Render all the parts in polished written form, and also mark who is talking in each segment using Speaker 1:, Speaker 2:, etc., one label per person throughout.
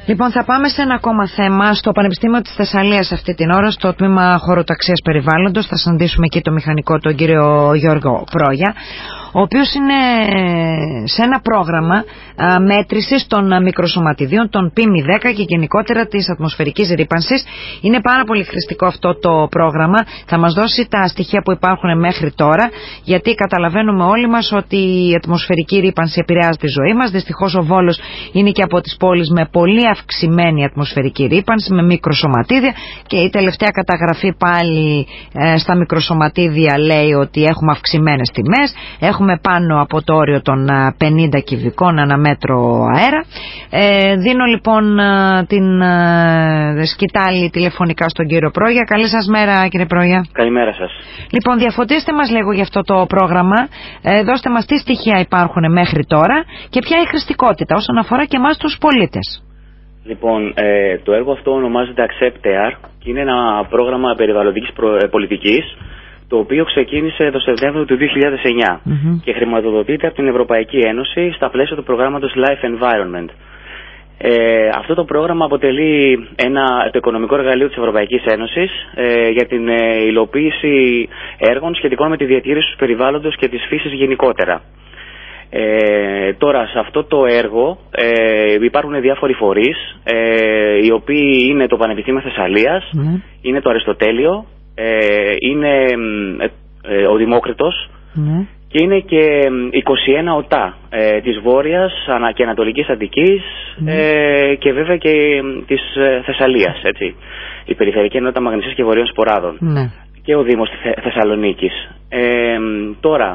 Speaker 1: Λοιπόν, θα πάμε σε ένα ακόμα θέμα. Στο Πανεπιστήμιο της Θεσσαλίας αυτή την ώρα, στο τμήμα χωροταξίας περιβάλλοντος, θα συναντήσουμε εκεί το μηχανικό, τον κύριο Γιώργο Πρόγια, ο οποίος είναι σε ένα πρόγραμμα μέτρησης των μικροσωματιδίων, των PM10 και γενικότερα της ατμοσφαιρικής ρύπανσης. Είναι πάρα πολύ χρηστικό αυτό το πρόγραμμα. Θα μας δώσει τα στοιχεία που υπάρχουν μέχρι τώρα, γιατί καταλαβαίνουμε όλοι μας ότι η ατμοσφαιρική ρύπανση επηρεάζει τη ζωή μας. Δυστυχώς ο Βόλος είναι και από τις πόλεις με πολύ αυξημένη ατμοσφαιρική ρύπανση, με μικροσωματίδια, και η τελευταία καταγραφή πάλι στα μικροσωματίδια λέει ότι έχουμε αυξημένες τιμές. Έχουμε πάνω από το όριο των 50 κυβικών ανά μέτρο αέρα. Δίνω λοιπόν την σκητάλη τηλεφωνικά στον κύριο Πρόγια. Καλή σας μέρα, κύριε Πρόγια.
Speaker 2: Καλημέρα σας.
Speaker 1: Λοιπόν, διαφωτίστε μας λίγο για αυτό το πρόγραμμα. Δώστε μας τι στοιχεία υπάρχουν μέχρι τώρα και ποια είναι η χρηστικότητα όσον αφορά και εμάς τους πολίτες.
Speaker 2: Λοιπόν, το έργο αυτό ονομάζεται Accept-Air και είναι ένα πρόγραμμα περιβαλλοντικής πολιτικής, το οποίο ξεκίνησε το Σεπτέμβριο του 2009 και χρηματοδοτείται από την Ευρωπαϊκή Ένωση στα πλαίσια του προγράμματος Life Environment. Αυτό το πρόγραμμα αποτελεί το οικονομικό εργαλείο της Ευρωπαϊκής Ένωσης για την υλοποίηση έργων σχετικών με τη διατήρηση του περιβάλλοντος και της φύσης γενικότερα. Τώρα, σε αυτό το έργο υπάρχουν διάφοροι φορείς, οι οποίοι είναι το Πανεπιστήμιο Θεσσαλίας, είναι το Αριστοτέλειο, είναι ο Δημόκριτος και είναι και 21 ΟΤΑ της Βόρειας και Ανατολικής Αττικής και βέβαια και της Θεσσαλίας, έτσι, η Περιφερειακή Ενότητα Μαγνησίας και Βορείων Σποράδων και ο Δήμος Θεσσαλονίκης. Τώρα,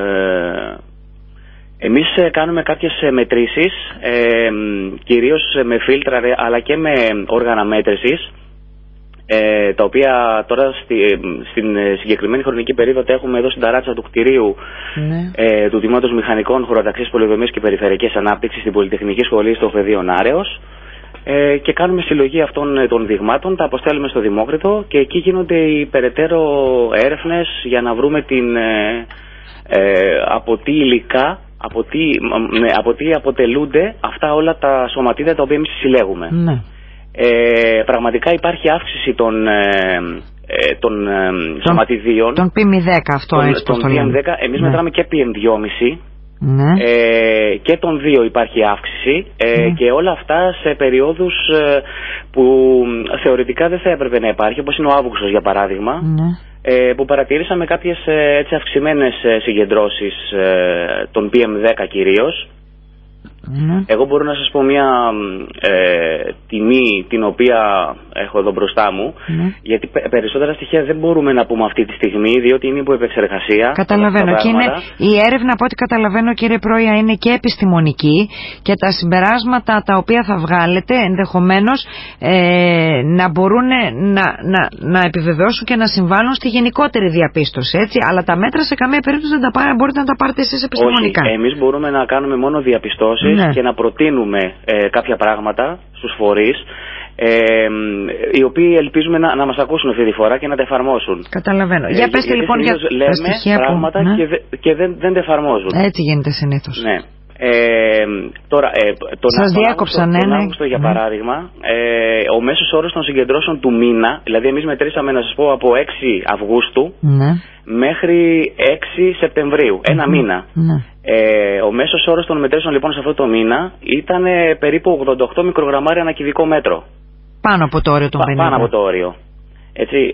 Speaker 2: εμείς κάνουμε κάποιες μετρήσεις, κυρίως με φίλτρα αλλά και με όργανα μέτρησης, τα οποία τώρα στην συγκεκριμένη χρονική περίοδο τα έχουμε εδώ στην ταράτσα του κτηρίου του Τμήματος Μηχανικών Χωροταξίας Πολεοδομίας και Περιφερειακής Ανάπτυξης στην Πολυτεχνική Σχολή στο Πεδίο Άρεος, και κάνουμε συλλογή αυτών των δειγμάτων, τα αποστέλουμε στο Δημόκριτο και εκεί γίνονται οι περαιτέρω έρευνες για να βρούμε από τι υλικά, από τι αποτελούνται αυτά όλα τα σωματίδια τα οποία εμείς συλλέγουμε. Πραγματικά υπάρχει αύξηση των σωματιδίων.
Speaker 1: Των PM10 αυτό έτσι πως το λέμε.
Speaker 2: Εμείς μετράμε και PM2,5 και των 2 υπάρχει αύξηση και όλα αυτά σε περιόδους που θεωρητικά δεν θα έπρεπε να υπάρχει, όπως είναι ο Αύγουστος για παράδειγμα, που παρατηρήσαμε κάποιες έτσι αυξημένες συγκεντρώσεις των PM10 κυρίως. Εγώ μπορώ να σας πω μια τιμή την οποία έχω εδώ μπροστά μου, γιατί περισσότερα στοιχεία δεν μπορούμε να πούμε αυτή τη στιγμή, διότι είναι υπό επεξεργασία.
Speaker 1: Καταλαβαίνω. Και η έρευνα, από ό,τι καταλαβαίνω, κύριε Πρόγια, είναι και επιστημονική και τα συμπεράσματα τα οποία θα βγάλετε ενδεχομένως να μπορούν να επιβεβαιώσουν και να συμβάλλουν στη γενικότερη διαπίστωση, έτσι. Αλλά τα μέτρα σε καμία περίπτωση δεν μπορείτε να τα πάρετε εσείς επιστημονικά.
Speaker 2: Όχι, εμείς μπορούμε να κάνουμε μόνο διαπιστώσεις και να προτείνουμε κάποια πράγματα στους φορείς, οι οποίοι ελπίζουμε να μας ακούσουν αυτή τη φορά και να τα εφαρμόσουν.
Speaker 1: Καταλαβαίνω. Για πέστε λοιπόν για
Speaker 2: λέμε πράγματα και δεν τα εφαρμόζουν.
Speaker 1: Έτσι γίνεται συνήθως.
Speaker 2: Ναι. Τώρα, τον Αύγουστο για παράδειγμα, ο μέσος όρος των συγκεντρώσεων του μήνα, δηλαδή εμείς μετρήσαμε, να σας πω, από 6 Αυγούστου μέχρι 6 Σεπτεμβρίου, ένα μήνα. Ο μέσος όρος των μετρήσεων λοιπόν σε αυτό το μήνα ήταν περίπου 88 μικρογραμμάρια ανά κυβικό μέτρο.
Speaker 1: Πάνω από το όριο των 50.
Speaker 2: Πάνω από το όριο. Έτσι,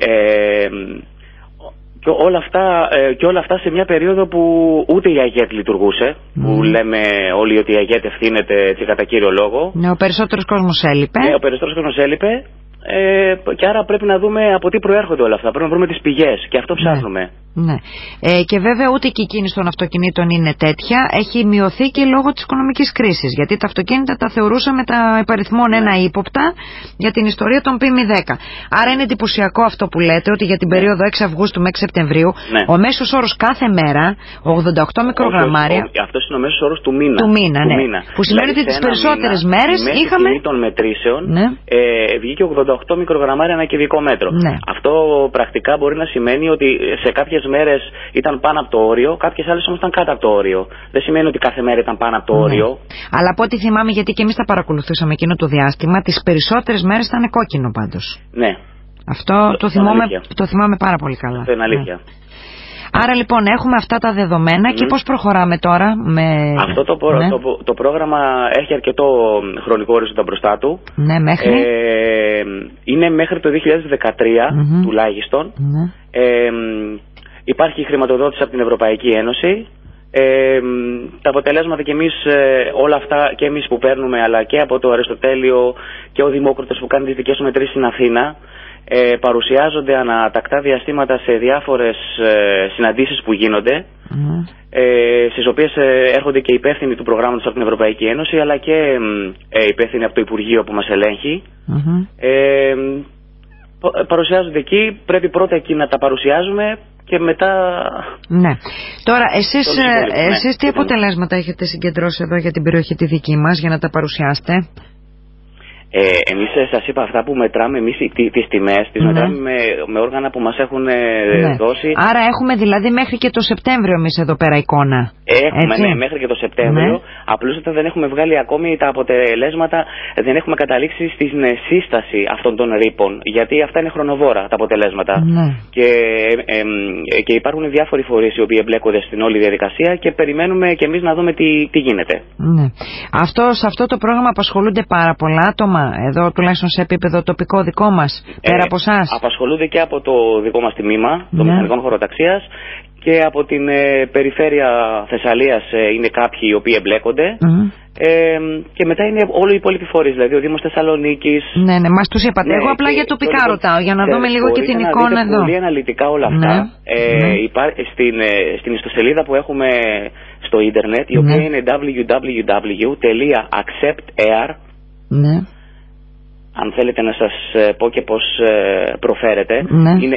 Speaker 2: και όλα αυτά σε μια περίοδο που ούτε η ΑΓΕΤ λειτουργούσε, που λέμε όλοι ότι η ΑΓΕΤ ευθύνεται έτσι, κατά κύριο λόγο.
Speaker 1: Ναι, ο περισσότερος κόσμος έλειπε.
Speaker 2: Ο περισσότερος κόσμος έλειπε. Και άρα πρέπει να δούμε από τι προέρχονται όλα αυτά. Πρέπει να βρούμε τις πηγές και αυτό ψάχνουμε.
Speaker 1: Ναι. Και βέβαια ούτε και η κίνηση των αυτοκινήτων είναι τέτοια. Έχει μειωθεί και λόγω της οικονομικής κρίσης. Γιατί τα αυτοκίνητα τα θεωρούσαμε τα υπαριθμόν ένα ύποπτα για την ιστορία των PM10. Άρα είναι εντυπωσιακό αυτό που λέτε, ότι για την περίοδο 6 Αυγούστου με 6 Σεπτεμβρίου ο μέσος όρος κάθε μέρα 88 μικρογραμμάρια.
Speaker 2: Αυτό είναι ο μέσος όρος του μήνα.
Speaker 1: Του μήνα. Που σημαίνει ότι τις περισσότερες μέρες είχαμε.
Speaker 2: Των μετρήσεων βγήκε 88 μικρογραμμάρια ανά κυβικό μέτρο. Αυτό πρακτικά μπορεί να σημαίνει ότι σε κάποιες κάποιες μέρες ήταν πάνω από το όριο, κάποιες άλλες όμως ήταν κάτω από το όριο. Δεν σημαίνει ότι κάθε μέρα ήταν πάνω από το όριο.
Speaker 1: Αλλά από ό,τι θυμάμαι, γιατί και εμείς τα παρακολουθούσαμε εκείνο το διάστημα, τις περισσότερες μέρες ήταν κόκκινο πάντως.
Speaker 2: Ναι.
Speaker 1: Αυτό το θυμάμαι πάρα πολύ καλά.
Speaker 2: Αυτό είναι αλήθεια.
Speaker 1: Άρα λοιπόν έχουμε αυτά τα δεδομένα και πώς προχωράμε τώρα με...
Speaker 2: Αυτό το πρόγραμμα έχει αρκετό χρονικό ορίζοντα μπροστά του.
Speaker 1: Ναι, μέχρι.
Speaker 2: Είναι μέχρι το 2013 τουλάχιστον. Υπάρχει χρηματοδότηση από την Ευρωπαϊκή Ένωση. Τα αποτελέσματα και εμείς, όλα αυτά και εμείς που παίρνουμε, αλλά και από το Αριστοτέλειο και ο Δημόκριτος που κάνει τις δικές του μετρήσεις στην Αθήνα, παρουσιάζονται ανά τακτά διαστήματα σε διάφορες συναντήσεις που γίνονται, στις οποίες έρχονται και υπεύθυνοι του προγράμματος από την Ευρωπαϊκή Ένωση, αλλά και υπεύθυνοι από το Υπουργείο που μας ελέγχει. Παρουσιάζονται εκεί, πρέπει πρώτα εκεί να τα παρουσιάζουμε και μετά...
Speaker 1: Ναι. Τώρα εσείς τι αποτελέσματα έχετε συγκεντρώσει εδώ για την περιοχή τη δική μας για να τα παρουσιάσετε?
Speaker 2: Εμείς σας είπα αυτά που μετράμε εμείς τις τιμές, τις μετράμε με όργανα που μας έχουν δώσει.
Speaker 1: Άρα έχουμε δηλαδή μέχρι και το Σεπτέμβριο εμείς εδώ πέρα εικόνα.
Speaker 2: Έχουμε μέχρι και το Σεπτέμβριο. Απλούστατα δεν έχουμε βγάλει ακόμη τα αποτελέσματα, δεν έχουμε καταλήξει στην σύσταση αυτών των ρήπων, γιατί αυτά είναι χρονοβόρα τα αποτελέσματα. Και υπάρχουν διάφοροι φορείς οι οποίοι εμπλέκονται στην όλη διαδικασία και περιμένουμε και εμείς να δούμε τι γίνεται.
Speaker 1: Σε αυτό το πρόγραμμα απασχολούνται πάρα πολλά άτομα. Εδώ τουλάχιστον σε επίπεδο τοπικό δικό μας, πέρα από εσάς?
Speaker 2: Απασχολούνται και από το δικό μας τμήμα των μηχανικών χωροταξίας και από την περιφέρεια Θεσσαλίας είναι κάποιοι οι οποίοι εμπλέκονται. Και μετά είναι όλοι οι υπόλοιποι φορείς, δηλαδή ο Δήμος Θεσσαλονίκης.
Speaker 1: Ναι, μας τους είπατε. Εγώ απλά για τοπικά ρωτάω, για να δούμε λίγο και την εικόνα εδώ.
Speaker 2: Πολύ αναλυτικά όλα αυτά. Στην ιστοσελίδα που έχουμε στο ίντερνετ, η οποία είναι www.acceptair. Αν θέλετε να σας πω και πώς προφέρετε, είναι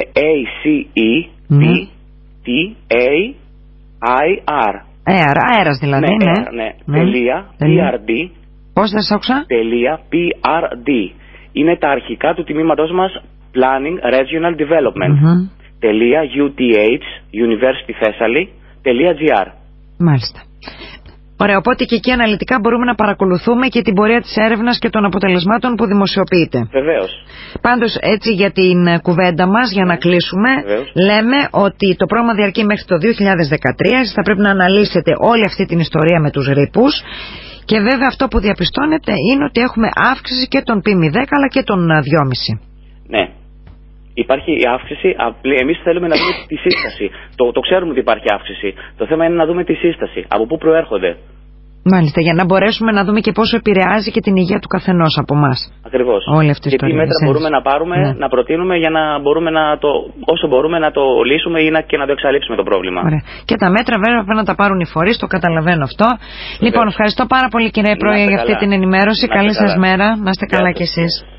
Speaker 2: ACETAIR.
Speaker 1: Αέρας δηλαδή,
Speaker 2: .prd.
Speaker 1: Πώς δεν σ' άκουσα?
Speaker 2: .prd. Είναι τα αρχικά του τμήματός μας Planning Regional Development. .uth.universitythessaly.gr.
Speaker 1: Μάλιστα. Ωραία, οπότε και εκεί αναλυτικά μπορούμε να παρακολουθούμε και την πορεία της έρευνας και των αποτελεσμάτων που δημοσιοποιείται.
Speaker 2: Βεβαίως.
Speaker 1: Πάντως έτσι για την κουβέντα μας, για να κλείσουμε, λέμε ότι το πρόγραμμα διαρκεί μέχρι το 2013, θα πρέπει να αναλύσετε όλη αυτή την ιστορία με τους ρήπους και βέβαια αυτό που διαπιστώνεται είναι ότι έχουμε αύξηση και των P10 αλλά και των 2,5.
Speaker 2: Ναι. Υπάρχει η αύξηση, εμείς θέλουμε να δούμε τη σύσταση. Το ξέρουμε ότι υπάρχει αύξηση. Το θέμα είναι να δούμε τη σύσταση. Από πού προέρχονται.
Speaker 1: Μάλιστα, για να μπορέσουμε να δούμε και πόσο επηρεάζει και την υγεία του καθενός από εμάς.
Speaker 2: Ακριβώς. Και τι μέτρα μπορούμε να πάρουμε, να προτείνουμε για να μπορούμε όσο μπορούμε να το λύσουμε ή και να το εξαλείψουμε το πρόβλημα.
Speaker 1: Ωραία. Και τα μέτρα βέβαια πρέπει να τα πάρουν οι φορείς, το καταλαβαίνω αυτό. Λοιπόν, ευχαριστώ πάρα πολύ κύριε Πρόεδρε για αυτή την ενημέρωση. Καλή σας μέρα. Να είστε καλά κι εσείς.